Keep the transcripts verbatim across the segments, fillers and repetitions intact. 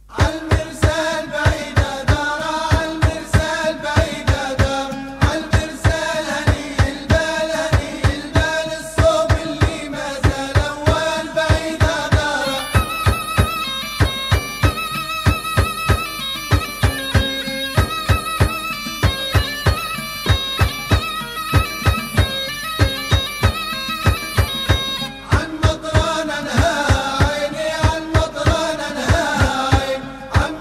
عالمرسال بعيدة دار، عالمرسال بعيدة دار، عالمرسال هني البال، هني البال الصوب اللي ما زال أول بعيدة دار. عن مطران انهى عيني، عن مطران انهى عين، عن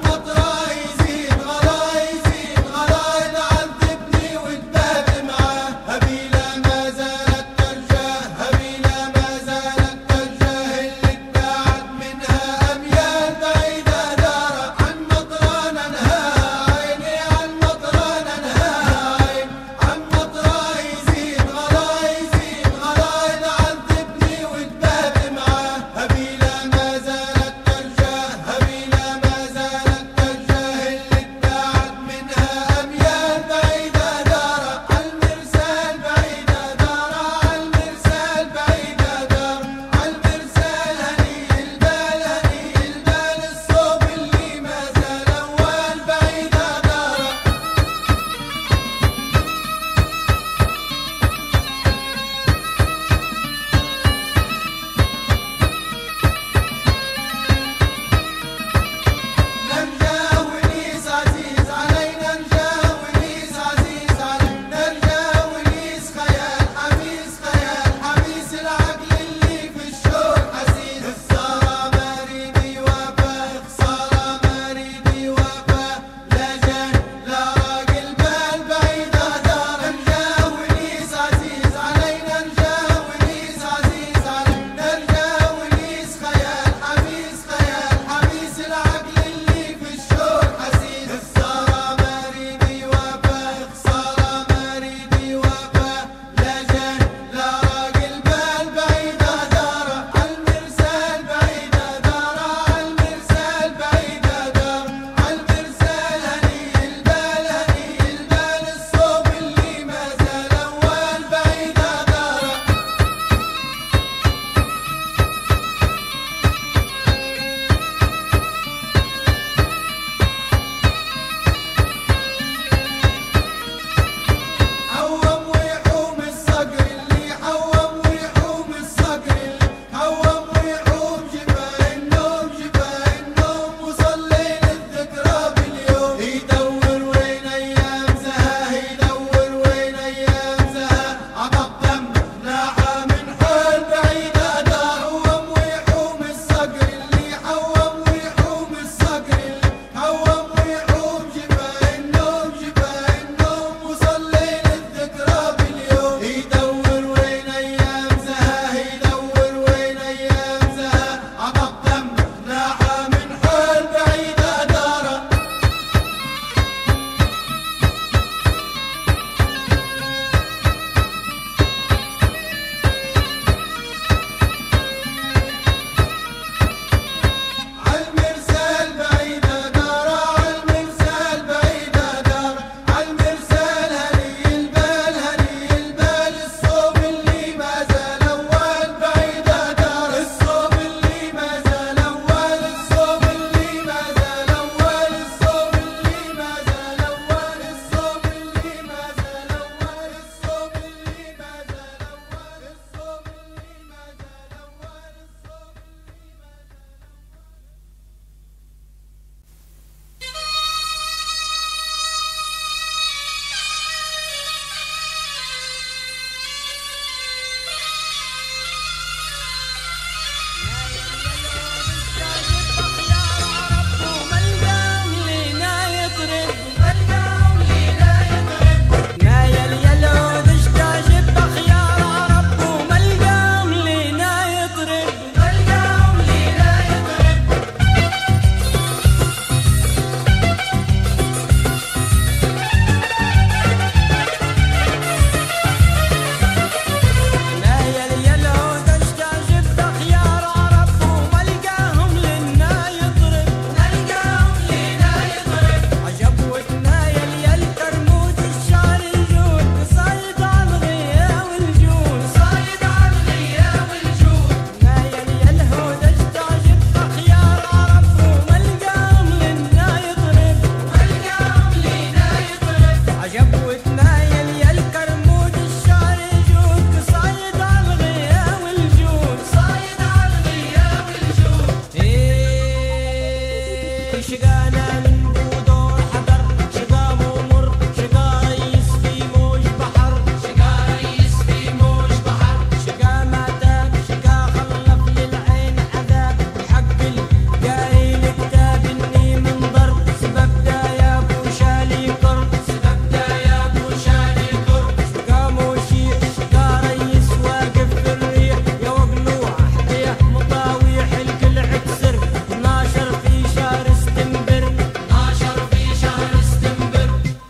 شقانا من بودور حضر، شقا ممر شقا ريس في موج بحر، شقا ريس في موج بحر، شقا ما تاب شقا خلف للعين عذاب، حق القاري الكتاب اني منظر، سبب دا يا ابو شالي قر، سبب دا يا ابو شالي قر، شقا موشيح شقا ريس واقف في الريح، يا وقلوع حديه مطاويح الكل عكسر، ناشر في شهر ستمبر، ناشر في شهر ستمبر.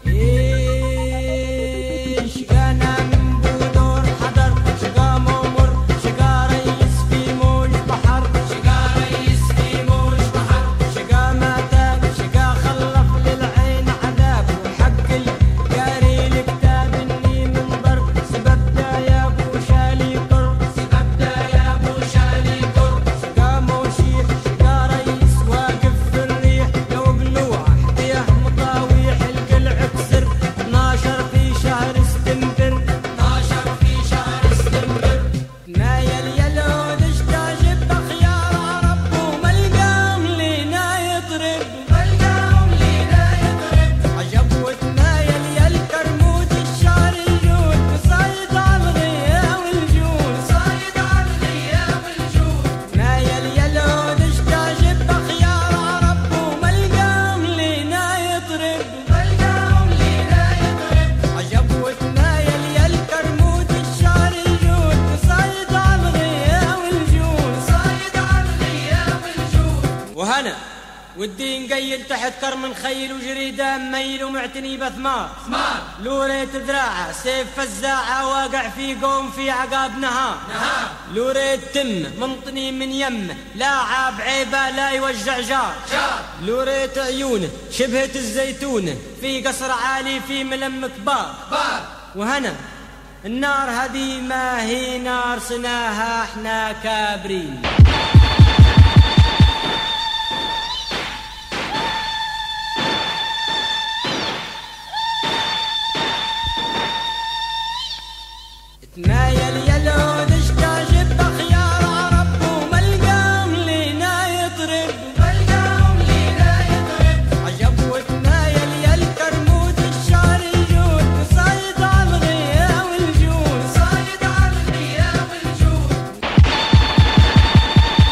إيه شقانا من بودور حضر، شقا ممر شقا ريس في موج بحر، شقا ريس في موج بحر، شقا ما تاب شقا خلف للعين عذاب، وحق القاري الكتاب اني منظر، سبب دا يا ابو شالي قر، سبب دا يا ابو شالي قر، شقا موشيح شقا ريس واقف في الريح، يا وقلوع حديه مطاويح الكل عكسر، ناشر في شهر ستمبر، ناشر في شهر ستمبر. مايل يلود اشتاجب بخيار رب، وملقام لينا يطرب، ملقام لينا يطرب، عجب وتمايل يا الكرمود الشعر الجود، صايد على الغيا والجود، صايد على الغيا والجود. مايل يلود اشتاجب بخيار رب، وملقام لينا يطرب، ملقام لينا يطرب، عجب وتمايل يا الكرمود الشعر الجود، صايد على الغيا والجود، صايد على الغيا والجود. وهنا ودي نقيل تحت كرم خيل وجريده ميل ومعتني بثمار، ثمار لوريت ذراعه سيف فزاعه واقع في قوم في عقاب نهار، نهار لوريت تم منطني من يمه لا عاب عيبه لا يوجع جار، جار لوريت عيونه شبهة الزيتونه في قصر عالي في ملم كبار، كبار. وهنا النار هذه ما هي نار صناها احنا كابرين. تمايل يلود اشتاجب بخيار رب، وملقام لينا يطرب، ملقام لينا يطرب، عجب وتمايل يا الكرمود الشعر الجود، صايد على الغيا والجود، صايد على الغيا والجود.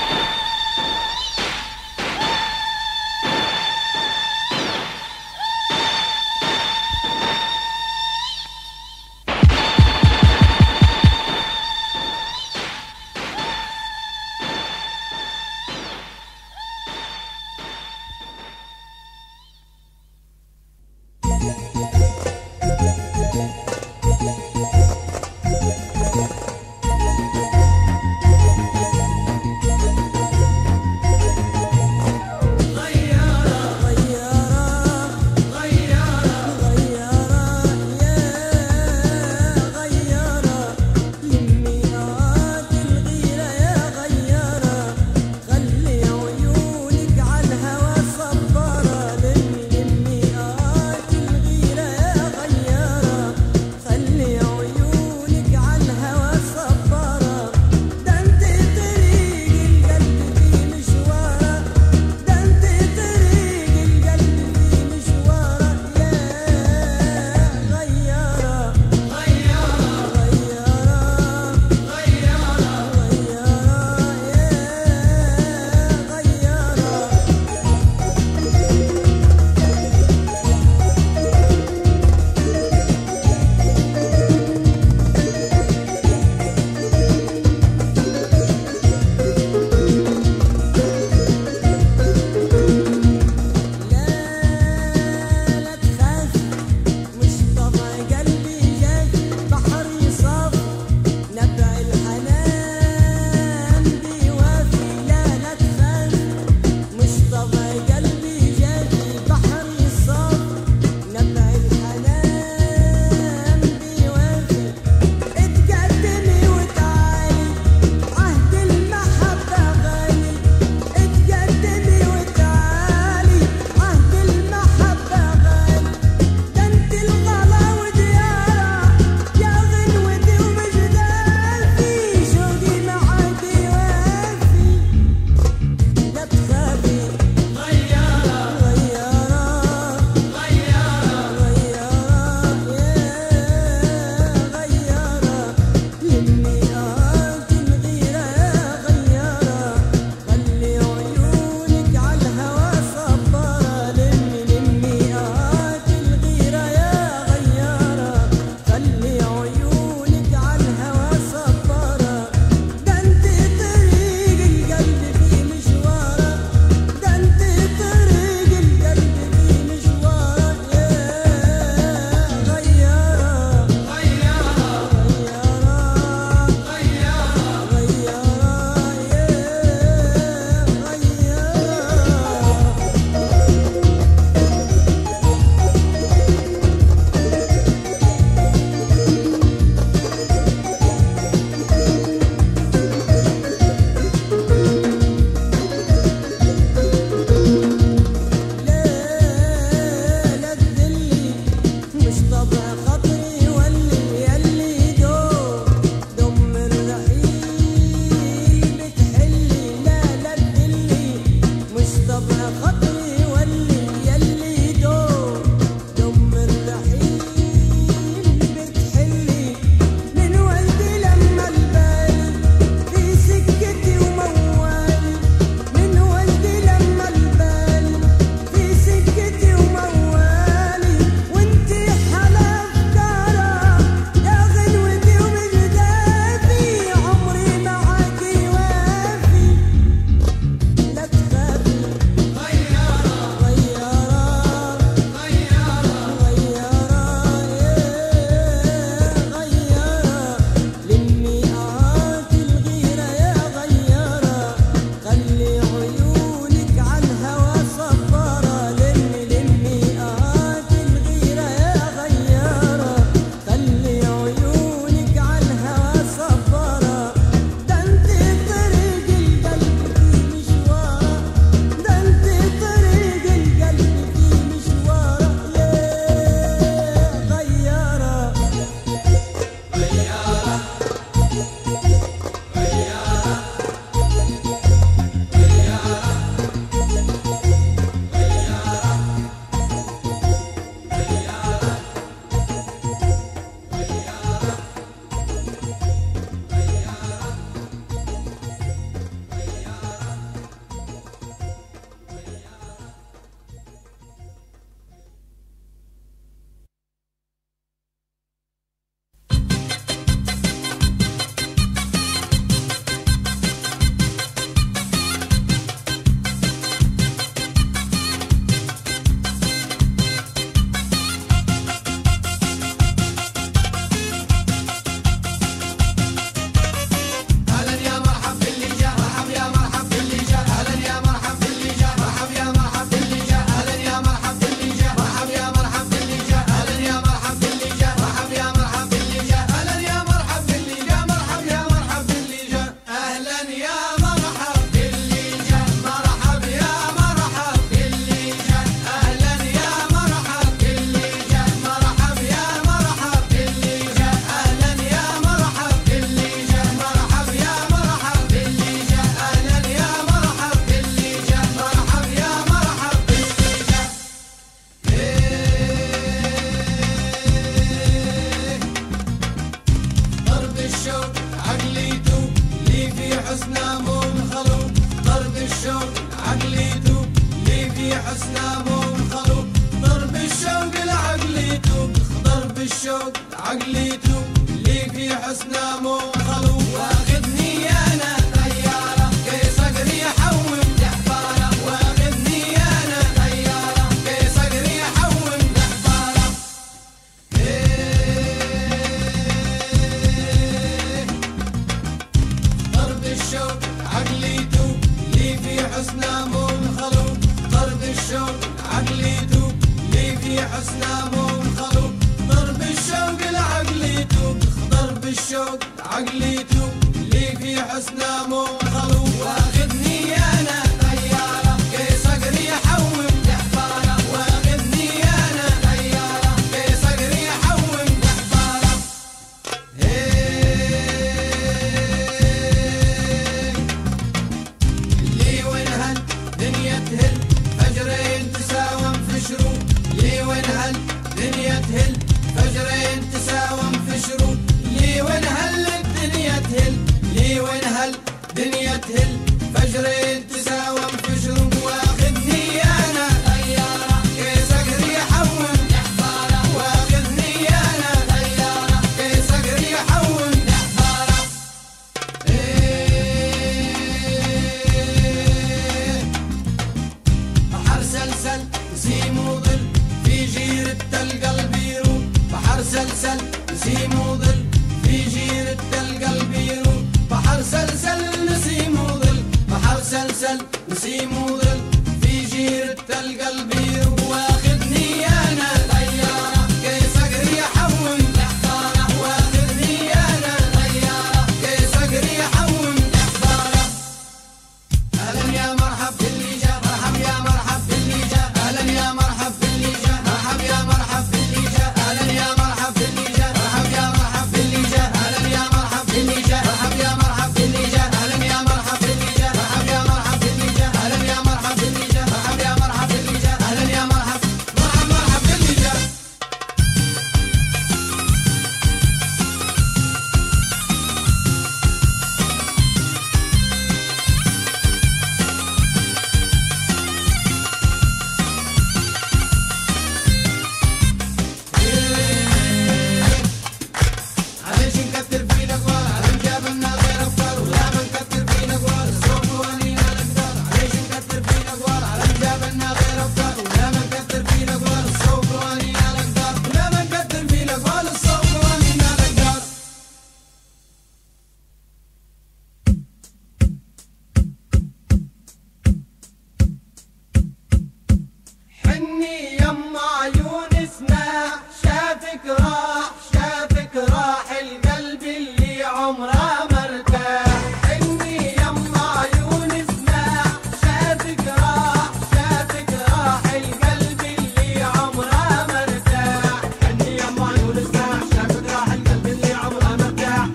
إني يما عيون اسمع شافك راح شافك راح القلب اللي عمره ما ارتاح. إني يما عيون اسمع شافك راح شافك راح القلب اللي عمره ما ارتاح. إني يما عيون اسمع شافك راح القلب اللي عمره ما ارتاح.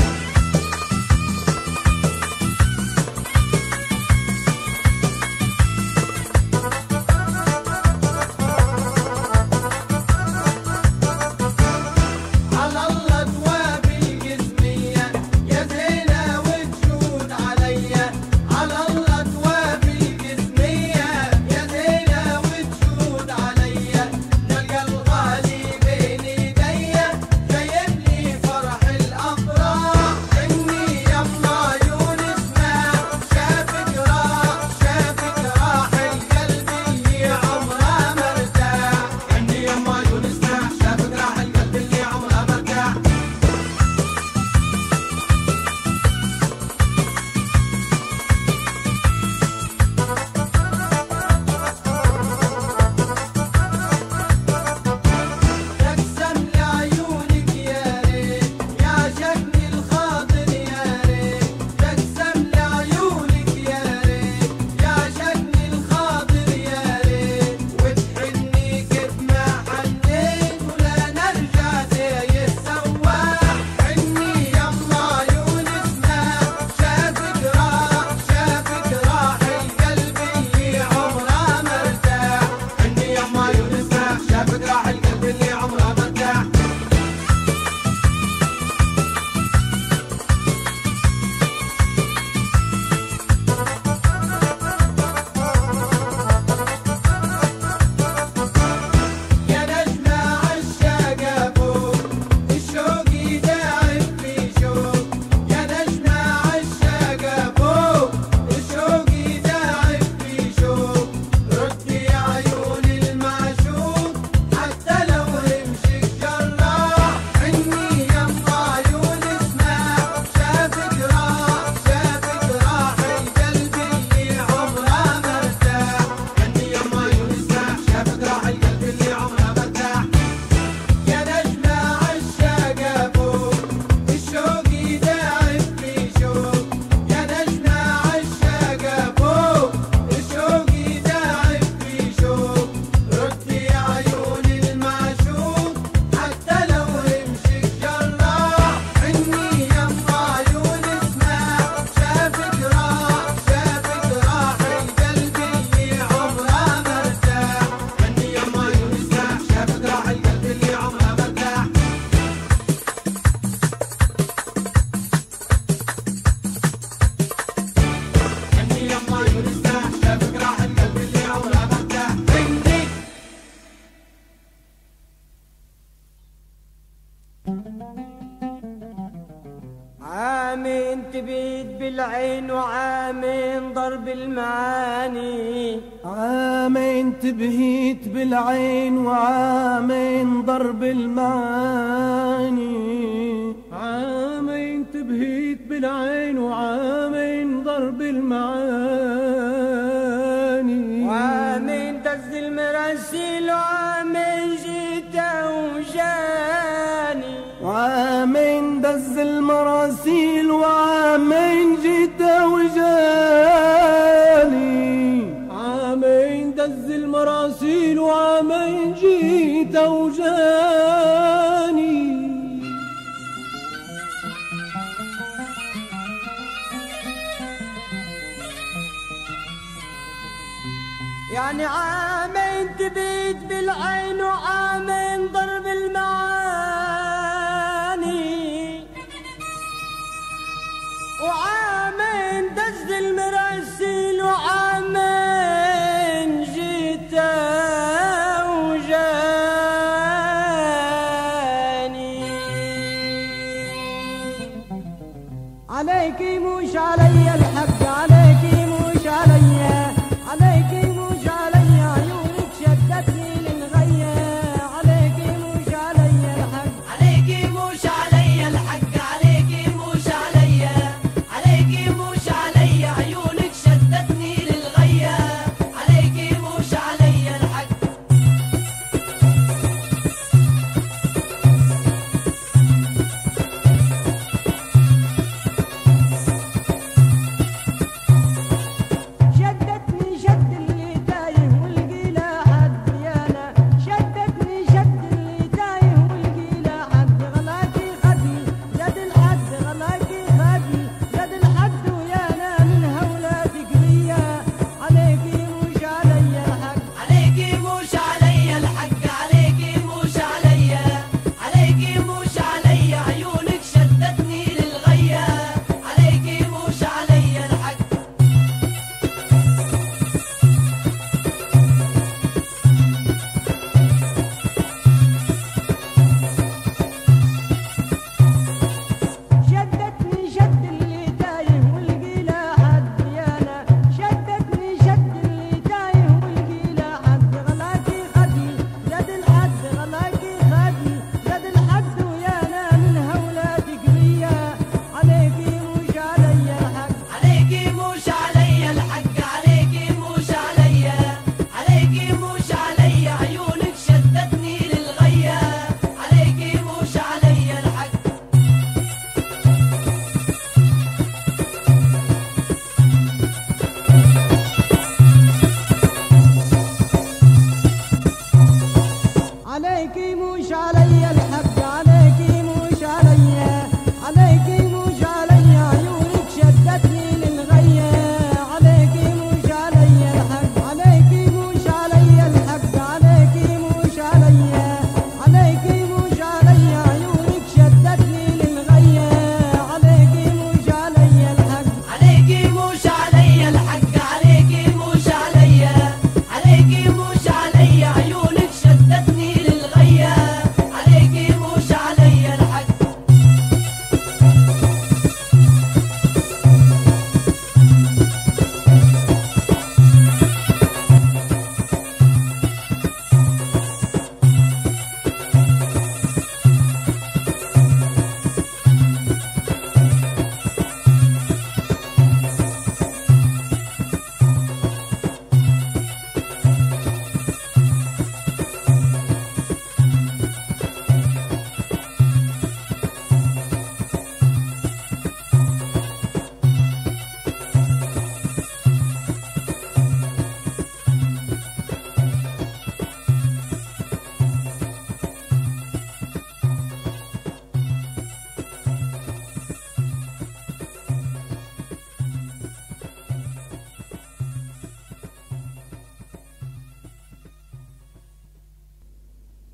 على الله تواب الجسمية يا زينة وتجود عليا. على الله تواب الجسمية يا زينة وتجود عليا. نلقى الغالي بين ايديا جايب لي فرح الافراح. إني يما عيون اسمع شافك راح شافك راح القلب اللي عمره ما ارتاح. إني يما عيون اسمع شافك راح القلب اللي عمره ما ارتاح. تقسم لعيونك يا ريت يا شكل الخاطر يا ريت. تقسم لعيونك يا ريت يا شكل الخاطر يا ريت. وتحني كيف ما حنيت ولا نرجع زي السواح. إني يما عيون اسمع شافك راح شافك راح القلب اللي عمره ما ارتاح. إني يما عيون اسمع شافك راح القلب اللي عمره ما ارتاح. يا نجمة عالشاقة فوق الشوق يداعب في شوق. يا نجمة عالشاقة فوق الشوق يداعب في شوق. ردي يا عيون المعشوق حتى لو رمشك جراح. إني يما عيون اسمع شافك راح شافك راح القلب اللي عمره ما ارتاح. إني يما عيون اسمع شافك راح القلب اللي عمره ما ارتاح. يا نجمة عالشاقة فوق الشوق يداعب في شوق. يا نجمة عالشاقة فوق الشوق يداعب في شوق. ردي يا عيون المعشوق حتى لو رمشك جراح. إني يما عيون اسمع شافك راح شافك راح القلب اللي عمره ما ارتاح. إني يما عيون اسمع شافك راح القلب اللي عمره ما ارتاح. إني يما عيون اسمع شافك راح القلب اللي عمره ما ارتاح. إني عامين تبيد بالعين وعامين ضرب المعاني. عامين تبهيت بالعين وعامين ضرب المعاني. عامين تبهيت بالعين وعامين ضرب المعاني. وعامين دز المراسيل وعامين جيت وجاني. وعامين دز المراسيل وعامين جيت وجاني. عامين دز المراسيل وعامين جيت وجاني. يعني عامين تبيد بالعين وعامين ضرب المعاني. وعامين دز المراسيل وعامين جيت وجاني. عليكي مش علي الحق عليكي مش علي عليكي مش علي عيونك شدتني للغية. عليكي مش علي الحق عليكي مش علي الحق عليكي مش علي عليكي مش علي عيونك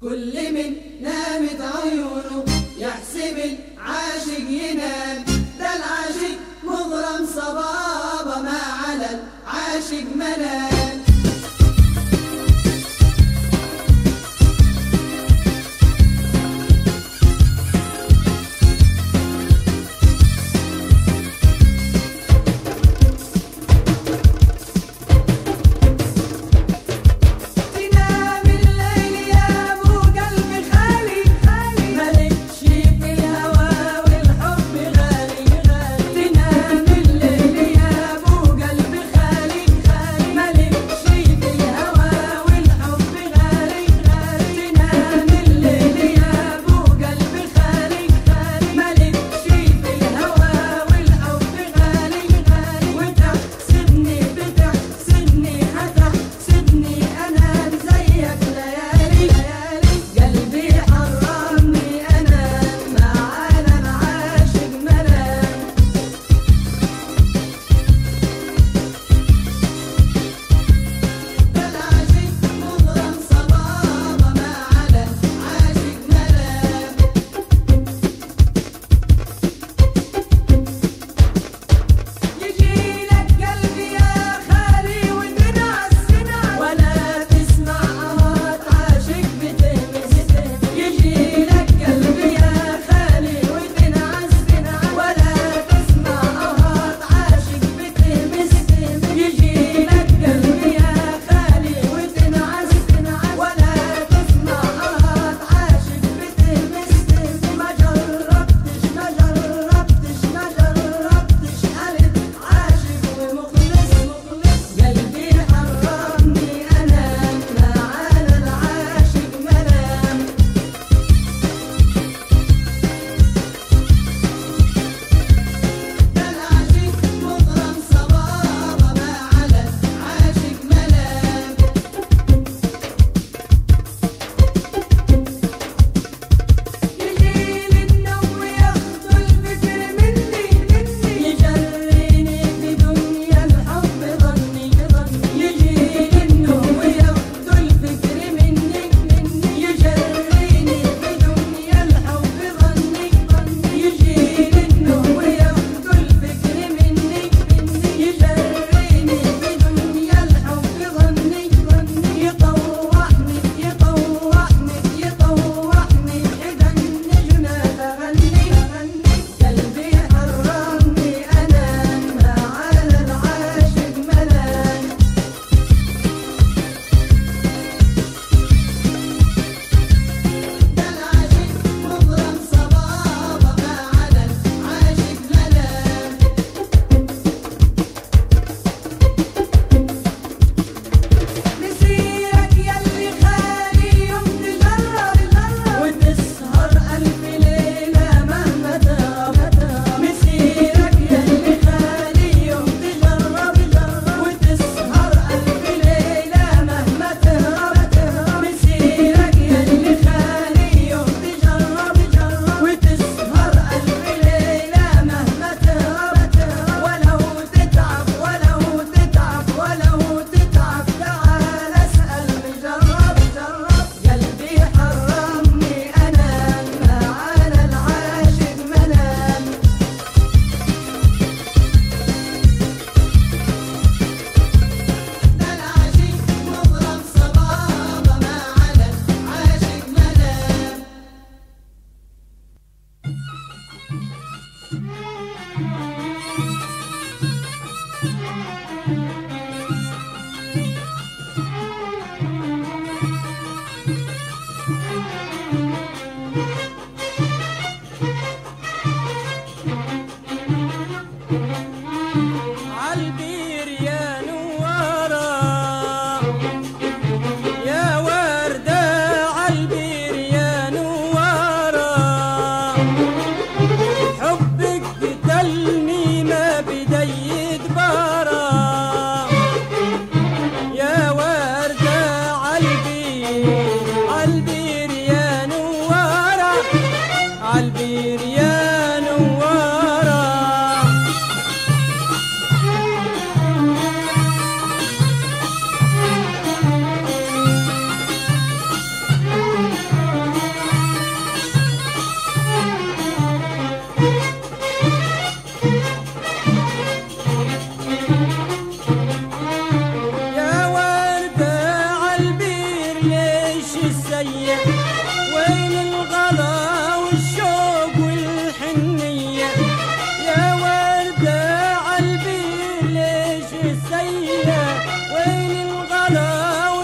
كل من نامت عيونه يحسب العاشق ينام، ده العاشق مغرم صبابة ما على العاشق منام. ملك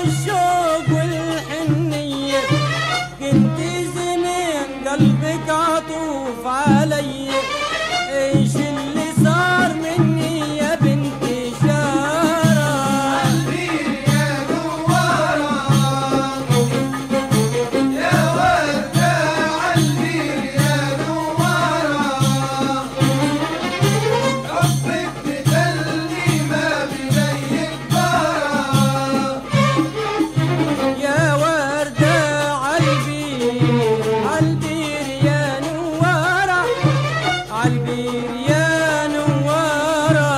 والشوق والحنية كنت زمان قلبك عطوف علي ايش اللي صار مني يا بنت جارة عالبير يا نوارة يا وردة عالبير يا نوارة حبك بدلني ما بلي كبارة يا وردة عالبير عالبير يا نوارة عالبير يا نوارة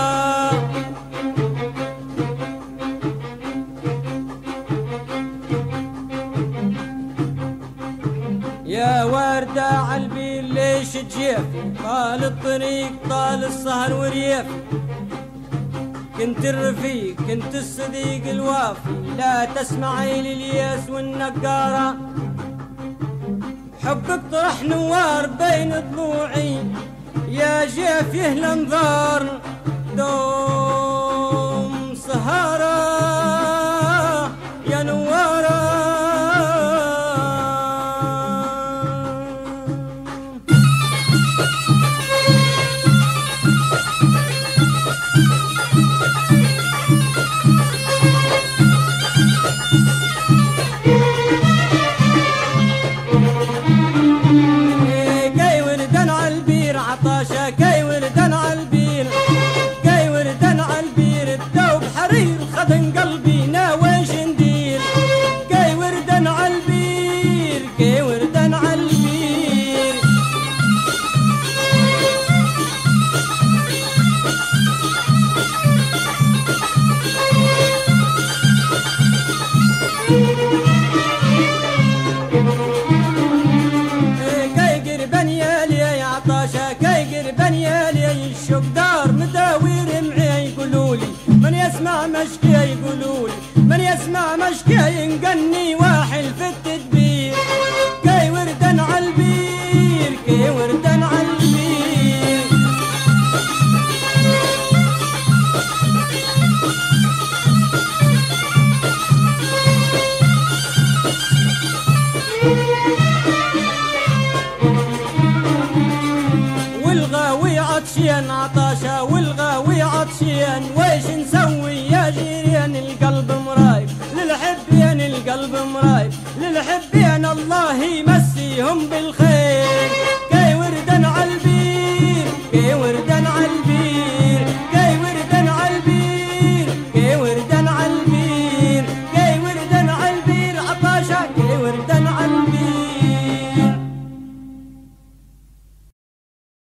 يا وردة عالبير ليش تجيف طال الطريق طال السهر وريف كنت الرفيق كنت الصديق الوافي لا تسمعي للياس والنقارة حبك طرح نوار بين ضلوعي يا جيف يهل انظار دوم سهرة يا نوارة كي وردن عالبير عطاشة كي وردن عالبير كي وردن عالبير الدوب حرير خدن قلبي ناويش ندير كي وردن عالبير كي وردن عالبير كي قربن يا لي يا عطاشة كي قربن يا لي الشوق دار مداوير معي يقولولي من يسمع مشكي يقولولي من يسمع مشكي ينقني واحل في التدبير كي وردن عالبير كي وردن عالبير والغاوي عطشين عطاشة والغاوي عطشين ويش نسوي يا جيران القلب مرايب للحبين القلب مرايب للحبين الله يمسيهم بالخير